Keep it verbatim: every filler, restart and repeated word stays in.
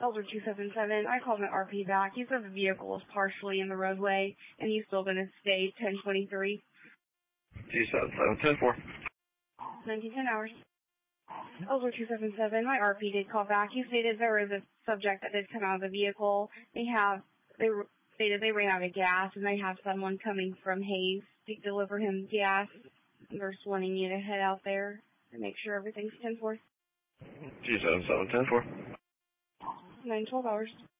Elder two seven seven, I called my R P back. He said the vehicle is partially in the roadway, and he's still going to stay ten twenty-three. two seven seven, ten four. nineteen ten hours. Elder two seven seven, my R P did call back. He stated there was a subject that did come out of the vehicle. They have, they stated they ran out of gas, and they have someone coming from Hayes to deliver him gas. They're just wanting you to head out there and make sure everything's ten four. two seven seven, ten four. nine twelve hours.